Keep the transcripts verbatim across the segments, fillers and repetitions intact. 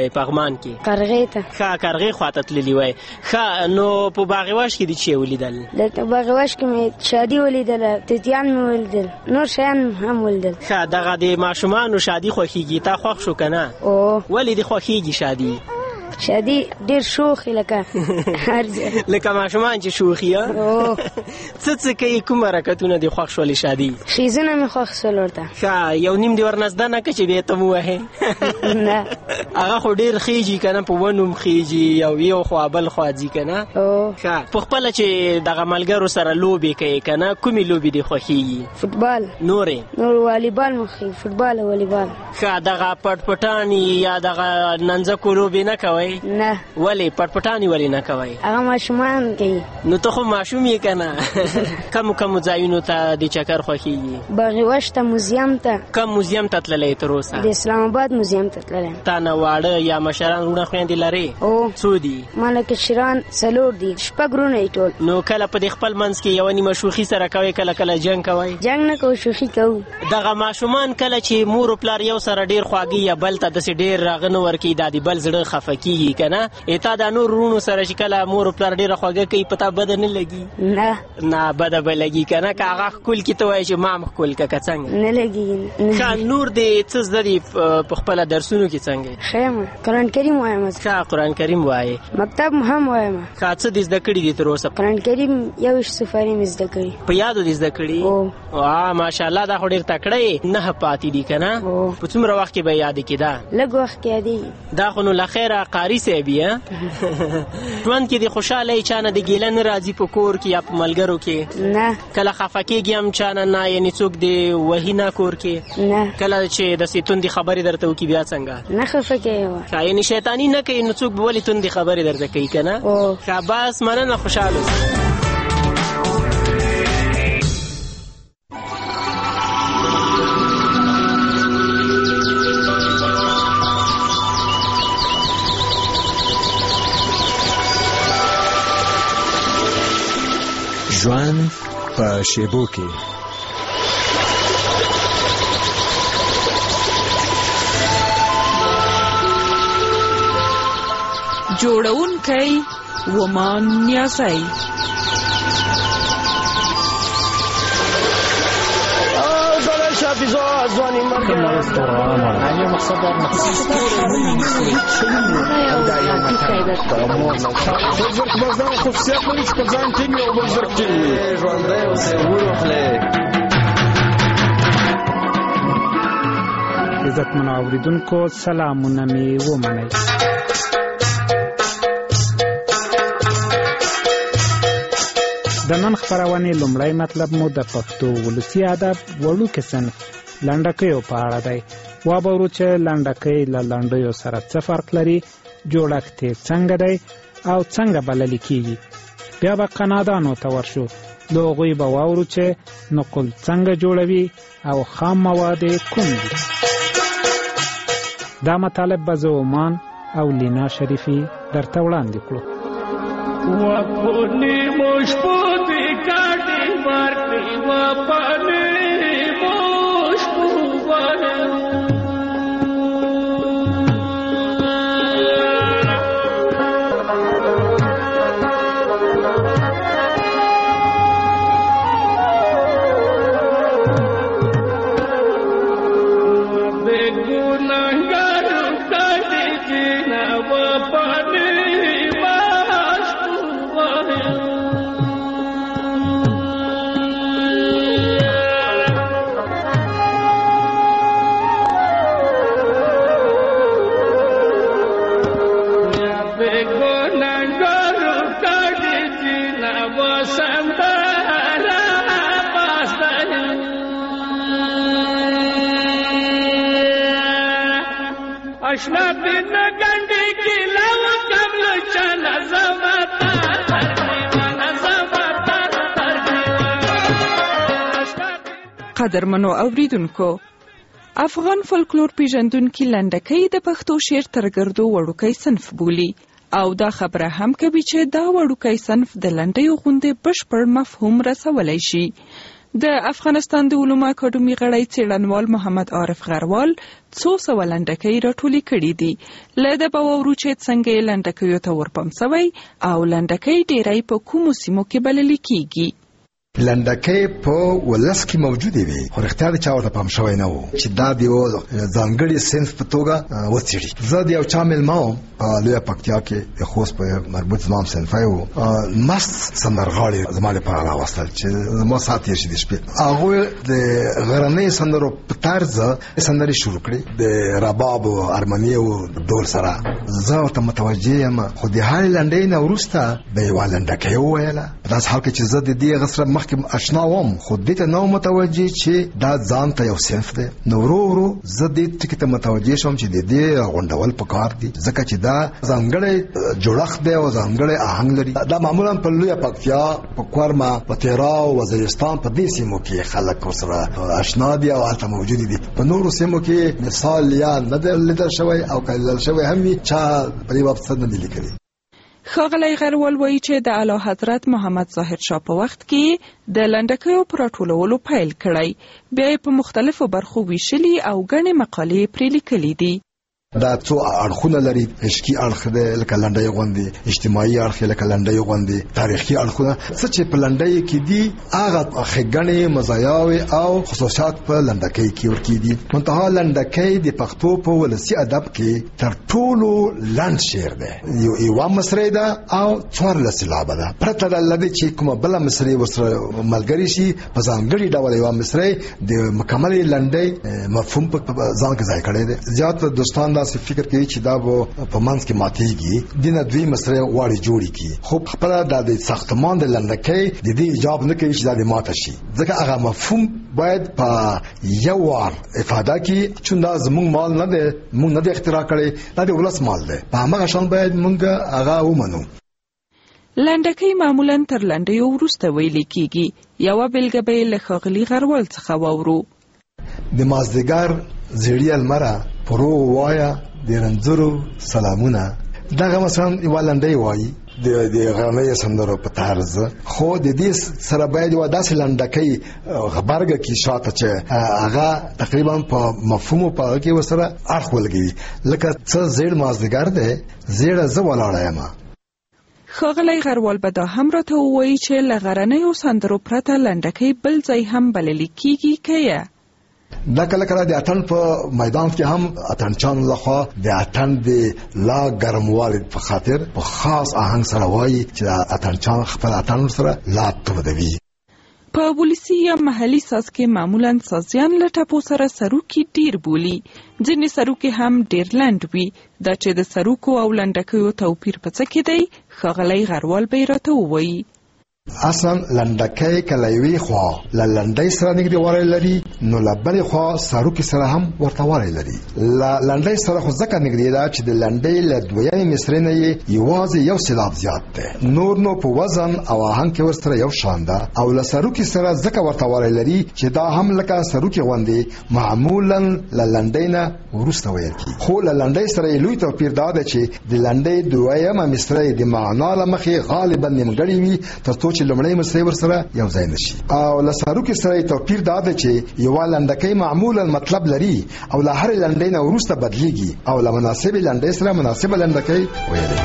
وای پغمان کې؟ قرغې ته. ښه قرغې خواته تللي وای. ښه نو په باغوش کې دې چې ولیدل؟ دلته باغوش کې مې شادي ولیدله، توتیان مې ولیدل، نور شیان هم ولیدل. ښه دغه د ماشومانو شادي خوښېږي؟ تا خوښ شو که نه؟ او ولې دې خوښېږي شادي؟ شادي ډېر شوخي لکه لکه ماشومان چې شوخي. څه څه کوي؟ کوم حرکتونه دې خوښ شولې شادي؟ خیزونه مې خوښ شول ورته. ښه یو نیم دې ورنزده نه که چې بیا ته م ووهې؟ نه هغه خو ډېر خیږي که نه، په ونو م خیږي یو یو خوا بل خوا ځي که نه. ښه په خپله چې دغه ملګرو سره لوبې کوې که نه، کومې لوبې دې خوښېږي؟ فوټبال. نورې؟ نور والیبال مې خوښېږي، فوټبال او والیبال. ښه دغه پټ پټانې یا دغه ننځکو لوبې نه کوئ؟ نه. ولې پټ پټانې ولې نه کوئ؟ هغه ماشومان کوي. نو ته خو ماشوم یې که نه؟ کمو کمو ځایونو ته د چکر خوښېږي؟ باغوش ته، موزیم ته. کم موزیم ته تللی تر اوسه؟ د اسلام آباد موزیم ته تللی. تا نه واړه یا مشران وروڼه خویندې لرې؟ او څو دي؟ ما نه کشران څلور دي، شپږ وروڼه یې ټول. نو کله په دې خپل منځ کې یوه نیمه شوخي سره کوئ، کله کله جنګ کوئ؟ جنګ نه کوو، شوخي کوو. دغه ماشومان کله چې مور و پلار یو سره ډېر خواږي یا بل ته داسې ډېر راغه نه ورکوي، دا د بل زړه خفه کېږي که نه؟ تا دا نور وروڼو سره چې کله مور و پلار ډېره خوږه کوي، په تا بده نه لګي؟ نه نه بده به لګي که نه؟ که هغه ښکل کي ته وایې چې ما هم ښکل که که څنګه؟ نه لګي. ښه نور دې څه زده دي په خپله درسونو کې څنګه؟ ښه یم، قرآن کریم وایم. ښه قرآن کریم وایې؟ مکتب هم وایم. ښه څه دې زده کړي دي تر اوسه؟ قرآن کریم یوویشت سپارې مې زده کړي. په یادو دې زده کړي؟ وا ماشاءالله دا خو ډېر تکړه یې. نهه پاتې دي که نه؟ په څومره وخت کې به یادې کېده؟ لږ وخت کې یادېږي. دا خو نو له خیره قاري صاحب یې. ژوند کې دې خوشحاله یې؟ چا نه د ګیله نه راځي په کور کې یا په ملګرو کې؟ نه. کله خفه کېږي هم چا نه؟ نه یعنې څوک دې وهي نه کور کې؟ نه. کله چې داسې توندې خبرې درته وکړي بیا څنګه؟ نه خفه کېږم. ښه یعنې شیطاني نه کوي، نو څوک به ولې توندې خبرې درته کوي که نه؟ ښه بس مننه، خوشحاله اوسه. ژوند په شیبو کې. جوړونکی ومان نیازی. عزتمنو اوریدونکو سلامونه مې ومنئ. د نن خپرونې لومړی مطلب مو د پښتو ولسي ادب وړوکی صنف لنډکیو په اړه دی. وابورو چې لنډکۍ له لنډیو سره څه فرق لري، جوړښت یې څنګه دی او څنګه بلل کېږي. بیا به قنادانو ته ورشو، د هغوی به واورو چې نقل څنګه جوړوي او خام مواد یې کوم دي. دا مطالب به زه عمان او لینا شریفي درته وړاندې کړو. وپنی مشپوتی کاٹی مارتی وپنی مشپوتی बेगुनाहगार काटी जीना वपनी اشنا بن گنڈی کی لو کمل چل زمتا قدرمنو اوریدونکو، افغان فولکلور پیژندونکي لنډکۍ د پښتو شعر تر ګردو وړوکی صنف بولي او دا خبره هم کوي چې دا وړوکی صنف د لنډیو غوندې بشپړ مفهوم رسولی شي. د افغانستان د علومو اکاډمي غړی څېړنوال محمد عارف غروال څو سوه لنډکۍ راټولې کړي دي. له ده به واورو چې څنګه یې لنډکیو ته ورپام سوی او لنډکۍ ډېری په کومو سیمو کې بللې کیږي. لنډکۍ په ولس کې موجودې وي خو رښتیا د چا ورته پام شوی نه و چې دا د یو ځانګړي صنف په توګه وڅېړي. زه د یو چا میلمه وم په لویه پکتیا کې د خوست په مربوط زما صنفی و، مست سندرغاړي زما لپاره راوستل چې زما ساعت تېر شي د شپې. هغوی د غرنۍ سندرو په طرز سندرې شروع کړې د رباب او ارمني او ډول سره. زه ورته متوجه یم خو د هرې لنډۍ نه وروسته به یې یوه لنډکۍ وویله. په داسې حال کې چې زه د دې هغه سره مخکې اشنا وم خو دې ته نه وم متوجه چې دا ځان ته یو صنف دی. نو ورو ورو زه دې ټکي ته متوجه شوم چې د دې غونډول پکار دي ځکه چې دا ځانګړی جوړښت دی او ځانګړی آهنګ لري. دا معمولا په لویه پکتیا، په کورما، په تیراو، وزیرستان په دې سیمو کې خلک ورسره اشنا دي او هلته موجود دي. په نورو سیمو کې مثال یا نه دی لیدل شوی او که لیدل شوی هم وي چا په دې باب څه نه دي لیکلي. ښاغلی غروال وایي چې د اعلی حضرت محمد ظاهر شاه په وخت کې د لنډکیو په راټولولو پیل کړی، بیا یې په مختلفو برخو ویشلي او ګڼې مقالې پرې لیکلي دي. دا څو اړخونه لري، عشقي اړخ دی لکه لنډۍ غوندې، اجتماعي اړخ لکه لنډۍ غوندې، تاریخي اړخونه څه چې په لنډۍ کې دي هغه ښېګڼې، مزایاوې او خصوصیات په لنډکۍ کې ورکې دي. منتها لنډکۍ د پښتو په ولسي ادب کې تر ټولو لنډ شعر دی. یوه مصرۍ ده او څوارلس سېلابه ده، پرته له دې چې کومه بله مصرۍ ورسره ملګرې شي. په ځانګړي ډول یوه مصرۍ د مکملې لنډۍ مفهوم په ځان کې ځای کړی دی. زیات دوستان داسې فکر کوي چې دا به په منځ کې ماتېږي، دینه دوی مصرۍ غواړي جوړې کړي، خو خپله دا د ساختمان د لنډکۍ د دې ایجاب نه کوي چې دا د ماته شي. ځکه هغه مفهوم باید په یو وار افاده کړي چې دا زموږ مال نه دی، موږ نه دی اختراع کړی، دا د ولس مال دی. په هماغه شان باید موږ هغه ومنو. لنډکۍ معمولا تر لنډیو وروسته ویلې کیږي. یوه بېلګه به یې له ښاغلي غروال څخه واورو. د مازدیګر زیړی لمره پرو وایا د رنځرو سلامونه، دغه مثلا یوه لنډۍ وایي د د غرنۍ سندرو په طرز. خو د دې سره باید یوه داسې لنډکۍ غبرګه کړي شاته چې هغه تقریبا په مفهومو په هغه کې ورسره اړخ ولګوي. لکه څه زیړ مازدیګر دی، زیړه زه ولاړه یم. ښاغلی غروال به دا هم راته ووایي چې له غرنیو سندرو پرته لنډکۍ بل ځای هم بللې کیږي که یه؟ دا کله کله د اتڼ په میدان کې هم اتڼچانو لخوا د اتڼ د لا ګرموالي په خاطر په خاص آهنګ سره وایي چې اتڼچان خپل اتڼ سره لا تودوي. په ولسي یا محلي ساز کې معمولا سازیان له ټپو سره سروکي ډیر بولي. ځینې سروکي هم ډیر لنډ وي. دا چې د سروکو او لنډکیو توپیر په څه کې دی، ښاغلی غروال به یې راته ووایي. اصلا لنډکۍ کله یوې خوا له لنډۍ سره نږدېوالی لري، نو له بلې خوا سروکي سره هم ورته والی لري. له لنډۍ سره خو ځکه نږدې ده چې د لنډۍ له دویمې مصرۍ نه یې یوازې یو سېلاب زیات دی، نور نو په وزن او آهنګ کې ورسره یو شان ده. او له سروکي سره ځکه ورته والی لري چې دا هم لکه سروکي غوندې معمولا له لنډۍ نه وروسته ویل کېږي. خو له لنډۍ سره یې لوی توپیر دا ده چې د لنډۍ دویمه مصرۍ د معنا له مخې غالبا نیمګړې وي تر څو چې لومړی مصرۍ ورسره یو ځای نشي. او له سروکي سره یې توپیر دا ده چې یوه لنډکۍ معمولا مطلب لري او له هرې لنډۍ نه وروسته بدلیږي او له مناسبې لنډۍ سره مناسبه لنډکۍ ویلی.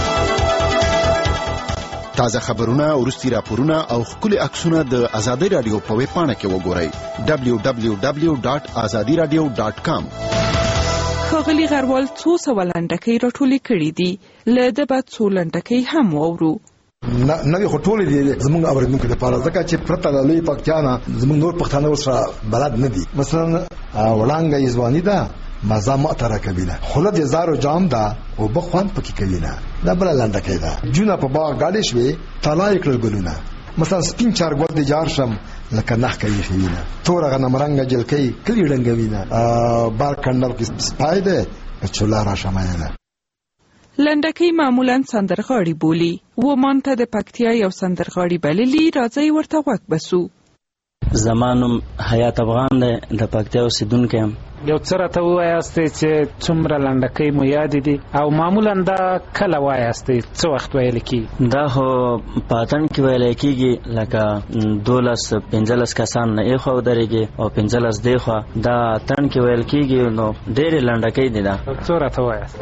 تازه خبرونه، وروستي راپورونه او ښکلي عکسونه د ازادۍ راډیو په ویب پاڼه کې وګورئ دبلیو دبلیو دبلیو ډاټ ازادي راډیو ډاټ کام. ښاغلي غروال څو سوه لنډکۍ راټولې کړي دي. له ده به څو لنډکۍ هم واورو. نوې خو ټولې دي زموږ اورېدونکو لپاره، ځکه چې پرته له لوی پکتیا نه زموږ نور پښتانه ورسره بلد نه دي. مثلا وړانګه یې ځواني ده، مزه ماته راکوي نه، خوله د زارو جام ده، اوبه خوند پکې کوي نه، دا بله لنډکۍ ده. جونه په باغ ګاډې شوې، تالا یې کړل ګلونه. مثلا سپین چارګل د جار شم لکه نخ کوي خېوینه، توره غنم رنګه جلکۍ کلي ړنګوي نه، بار کنډل کې سپای دی په چولا راشماینه. لنډکۍ معمولا سندرغاړي بولي. ومان ته د پکتیا یو سندرغاړي بللي، راځئ ورته غوږ بسو. زما نوم حیات افغان دی، د پکتیا اوسېدونکی یم. یو څه راته ووایاستئ چې څومره لنډکۍ مو یادې دي او معمولا دا کله وایاستئ، څه وخت ویل کېږي؟ دا خو په اتڼ کې ویلی کېږي، لکه دولس پنځلس کسان نه ایخوا ودرېږي او پنځلس دیخوا، دا اتڼ کې ویل کېږي. نو ډېرې لنډکۍ دي. دا څو راته وایاست؟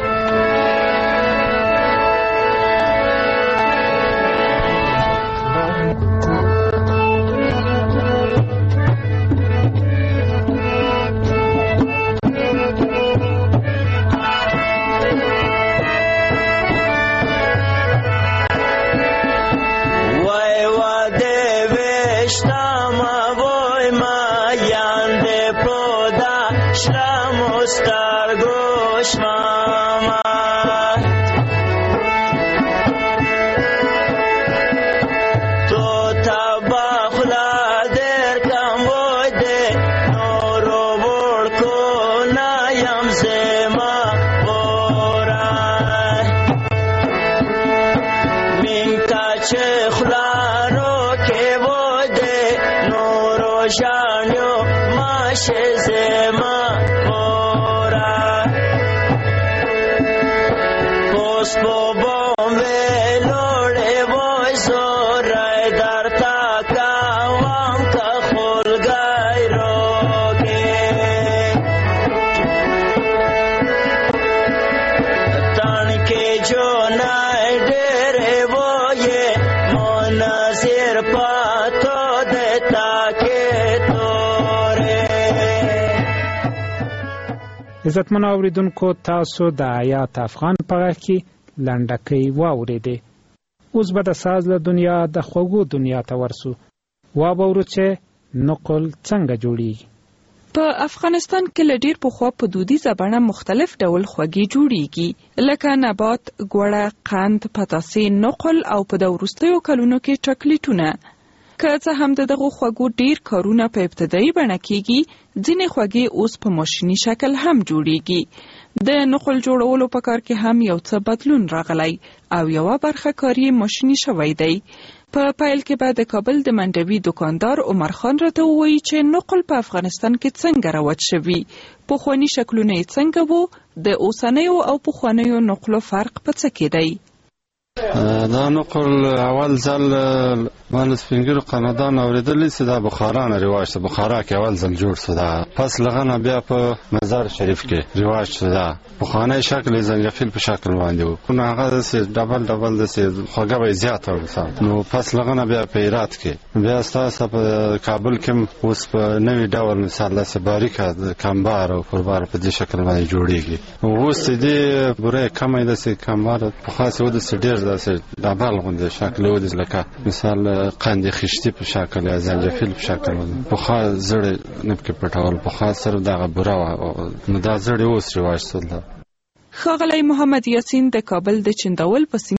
عزتمنو اوریدونکو، تاسو د آیات افغان په غږ کې لنډکۍ واورېدې. اوس به د ساز له دنیا د خوږو دنیا ته ورسو. واورو چې نقل څنګه جوړیږي. په افغانستان کې له ډېر پخوا په دودیزه بڼه مختلف ډول خوږې جوړیږي، لکه نبات، ګوړه، قند، پتاسې، نقل او په د وروستیو کلونو کې چاکلیټونه. که څه هم د دغو خوږو ډیر کارونه په ابتدایي بڼه کېږي، ځینې خوږې اوس په ماشیني شکل هم جوړیږي. د نقل جوړولو په کار کې هم یو څه بدلون راغلی او یوه برخه کار یې ماشیني شوی دی. په پیل کې به د کابل د منډوي دکاندار عمر خان راته ووایي چې نقل په افغانستان کې څنګه رواج شوي، پخواني شکلونه یې څنګه وو، د اوسنیو او پخوانیو نقلو فرق په څه کې دی. دا نقل اول ځل مال سپینګیرو قندان اوریدلی چې دا بخارا نه رواج ته بخارا کې اول ځل جوړ شو. دا پس لغنه بیا په مزار شریف کې رواج شو. دا بخانه شکل زنجفیل په شکل باندې وو، نو هغه د ډبل ډبل د خوږه به زیات ورسره. نو پس لغنه بیا په هرات کې، بیا تاسو په کابل کې اوس په نوې ډول مثال لاسه باریکه کمبار او قربار په دې شکل باندې جوړیږي. اوس دې بره کمه ده چې کمبار په خاصه ود ډیر داسې ډبل غوندې شکل ودی، لکه مثال قند خشتي په شکل یا زنجفیل په شکل باندې په خاص زړه نه کې پټول په خاص سره دغه بره نو دا زړه اوس رواج سول. ښاغلی محمد یاسین د کابل د چنداول په